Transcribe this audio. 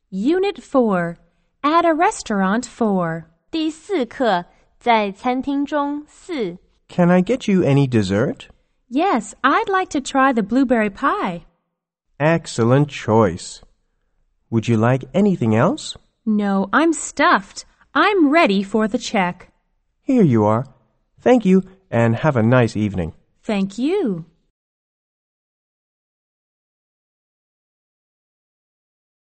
Unit 4. At a restaurant 4. 第4课，在餐厅中4。 Can I get you any dessert? Yes, I'd like to try the blueberry pie. Excellent choice. Would you like anything else? No, I'm stuffed. I'm ready for the check. Here you are. Thank you, and have a nice evening. Thank you.